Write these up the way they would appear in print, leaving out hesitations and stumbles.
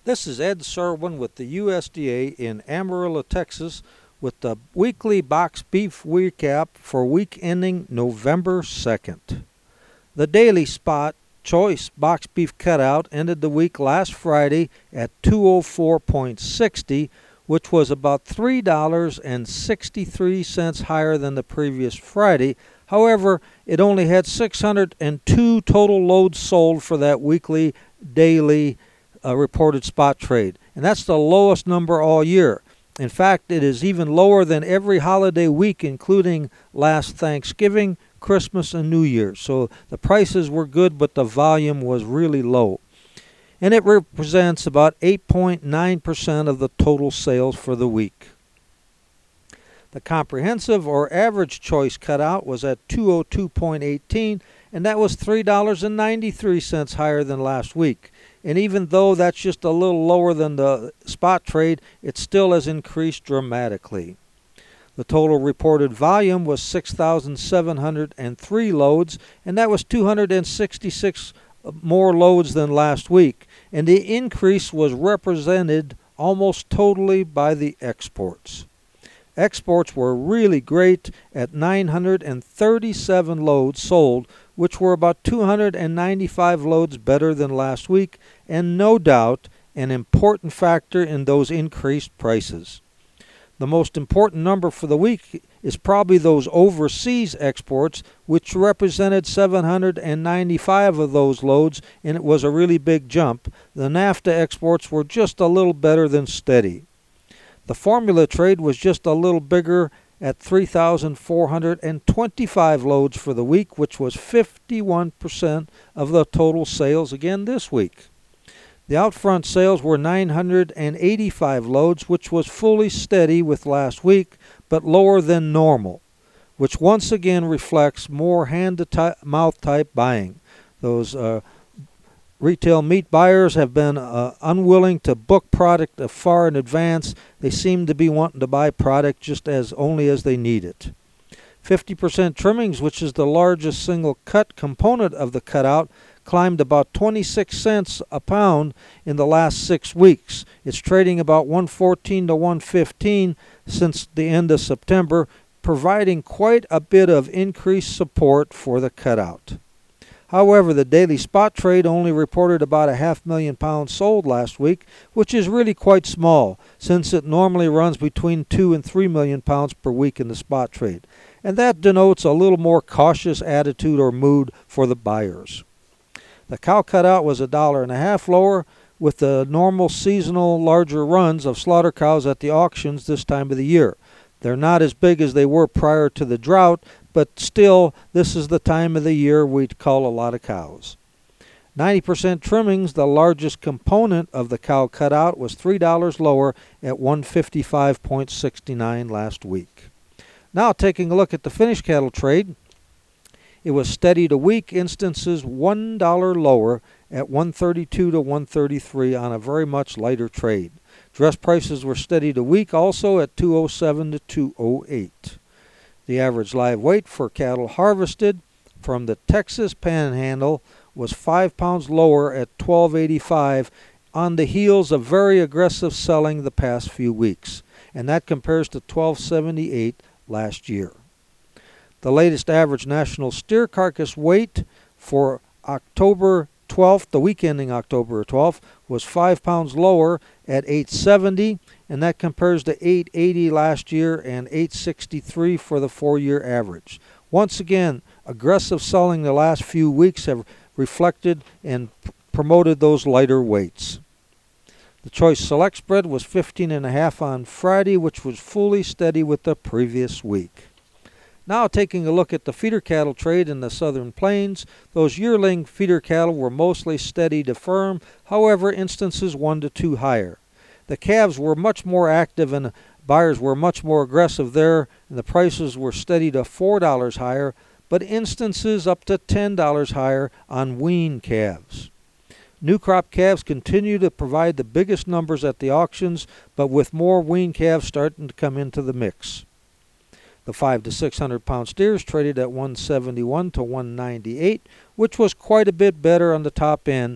This is Ed Serwin with the USDA in Amarillo, Texas, with the weekly box beef recap for week ending November 2nd. The daily spot choice box beef cutout ended the week last Friday at 204.60, which was about $3.63 higher than the previous Friday. However, it only had 602 total loads sold for that weekly daily reported spot trade, and that's the lowest number all year. In fact, it is even lower than every holiday week, including last Thanksgiving, Christmas, and New Year's. So the prices were good, but the volume was really low. And it represents about 8.9% of the total sales for the week. The comprehensive or average choice cutout was at 202.18, and that was $3.93 higher than last week. And even though that's just a little lower than the spot trade, it still has increased dramatically. The total reported volume was 6,703 loads, and that was 266 more loads than last week. And the increase was represented almost totally by the exports. Exports were really great at 937 loads sold, which were about 295 loads better than last week, and no doubt an important factor in those increased prices. The most important number for the week is probably those overseas exports, which represented 795 of those loads, and it was a really big jump. The NAFTA exports were just a little better than steady. The formula trade was just a little bigger at 3,425 loads for the week, which was 51% of the total sales again this week. The outfront sales were 985 loads, which was fully steady with last week, but lower than normal, which once again reflects more hand-to-mouth type buying. Those retail meat buyers have been unwilling to book product far in advance. They seem to be wanting to buy product just only as they need it. 50% trimmings, which is the largest single cut component of the cutout, climbed about 26 cents a pound in the last 6 weeks. It's trading about 114 to 115 since the end of September, providing quite a bit of increased support for the cutout. However, the daily spot trade only reported about 500,000 pounds sold last week, which is really quite small, since it normally runs between 2 and 3 million pounds per week in the spot trade. And that denotes a little more cautious attitude or mood for the buyers. The cow cutout was $1.50 lower, with the normal seasonal larger runs of slaughter cows at the auctions this time of the year. They're not as big as they were prior to the drought, but still, this is the time of the year we'd call a lot of cows. 90% trimmings, the largest component of the cow cutout, was $3 lower at $155.69 last week. Now, taking a look at the finished cattle trade, it was steady to weak, instances $1 lower at $132 to $133 on a very much lighter trade. Dress prices were steady to weak also at $207 to $208. The average live weight for cattle harvested from the Texas Panhandle was 5 pounds lower at $12.85 on the heels of very aggressive selling the past few weeks, and that compares to $12.78 last year. The latest average national steer carcass weight for October 12th, the week ending October 12th, was 5 pounds lower at $8.70, and that compares to $8.80 last year and $8.63 for the 4-year average. Once again, aggressive selling the last few weeks have reflected and promoted those lighter weights. The Choice Select spread was 15.5 on Friday, which was fully steady with the previous week. Now, taking a look at the feeder cattle trade in the southern plains, those yearling feeder cattle were mostly steady to firm, however, instances 1 to 2 higher. The calves were much more active and buyers were much more aggressive there, and the prices were steady to $4 higher, but instances up to $10 higher on wean calves. New crop calves continue to provide the biggest numbers at the auctions, but with more wean calves starting to come into the mix. The 5 to 600 pound steers traded at $171 to $198, which was quite a bit better on the top end,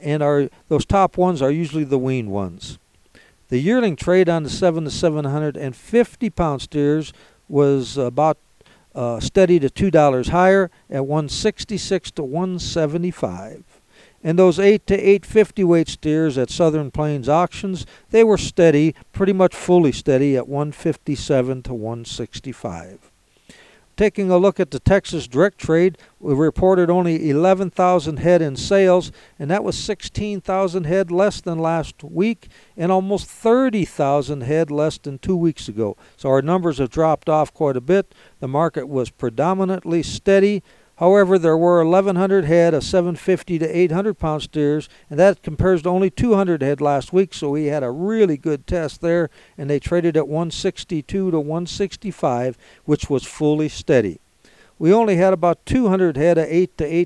and those top ones are usually the weaned ones. The yearling trade on the 7 to 750 pound steers was about steady to $2 higher at 166 to 175. And those 8 to 850 weight steers at Southern Plains auctions, they were steady, pretty much fully steady at 157 to 165. Taking a look at the Texas direct trade, we reported only 11,000 head in sales, and that was 16,000 head less than last week and almost 30,000 head less than 2 weeks ago. So our numbers have dropped off quite a bit. The market was predominantly steady. However, there were 1,100 head of 750 to 800 pound steers, and that compares to only 200 head last week, so we had a really good test there, and they traded at 162 to 165, which was fully steady. We only had about 200 head of 8 to